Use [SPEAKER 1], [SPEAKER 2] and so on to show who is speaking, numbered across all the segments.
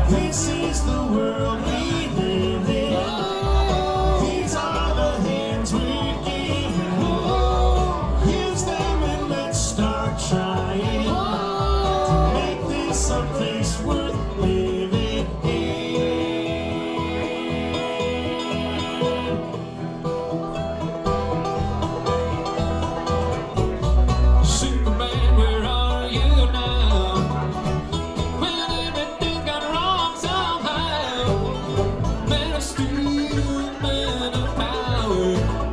[SPEAKER 1] This is the world we live in. These are the hands we're given. Use them and let's start trying to make this a place worth living in. Superman, where are you now? When everything got wrong somehow. Man of steel, man of power,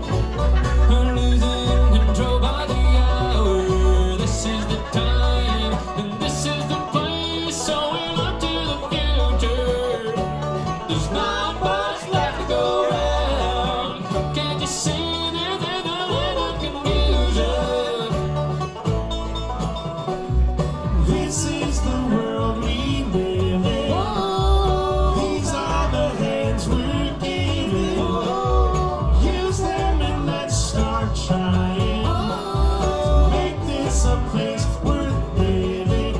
[SPEAKER 1] losing control by the hour. This is the time, and this is the place, so we look to the future. There's not much left to go around. Can't you see there's a lot of confusion? This is the world we live in. These are the hands we're given. Use them and let's start trying to make this a place worth living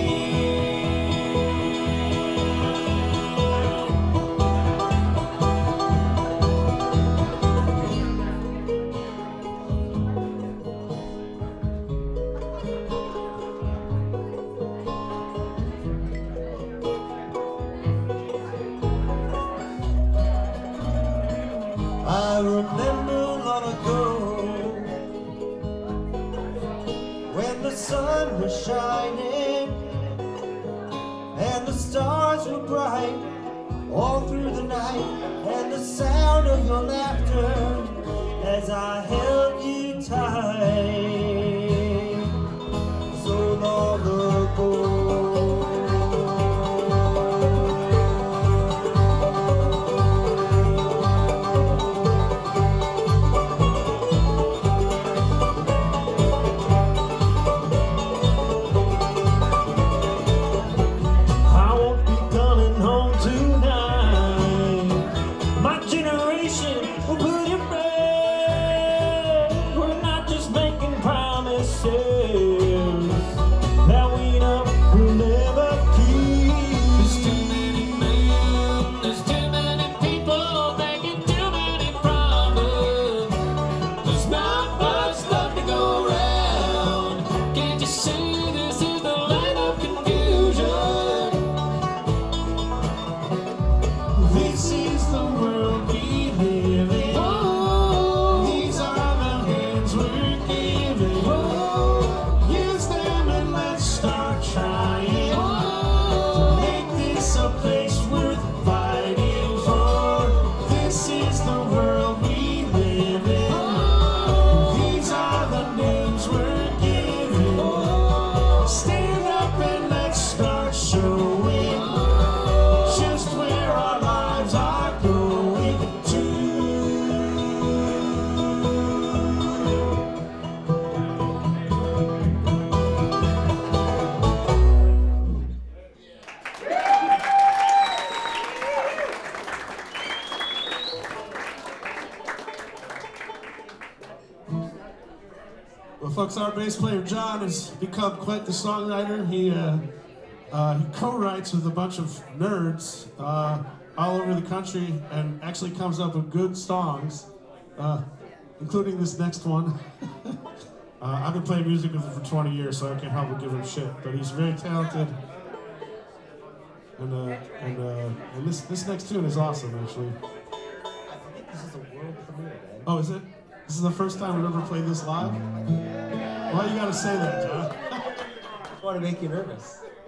[SPEAKER 1] I remember long ago when the sun was shining and the stars were bright all through the night, and the sound of your laughter as I held you tight so long ago. I won't be coming home tonight. My generation will put it right. We're not just making promises that we know we'll never keep. There's too many men, there's too many people making too many promises. There's not much left to go around. Can't you see this is the land of confusion? This is the world we live in. These are the hands we're given. Use them and let's start trying to make this a place worth fighting for. This is the world we live in. These are the names we're given. Stand up and let's start showing just where our lives are going to. Well, folks, our bass player John has become quite the songwriter. He co-writes with a bunch of nerds all over the country and actually comes up with good songs, including this next one. I've been playing music with him for 20 years, so I can't help but give him shit. But he's very talented, and this next tune is awesome, actually.
[SPEAKER 2] I think this is a world premiere, man.
[SPEAKER 1] Oh, is it? This is the first time we've ever played this live? Why you gotta say that, John?
[SPEAKER 2] I want to make you nervous.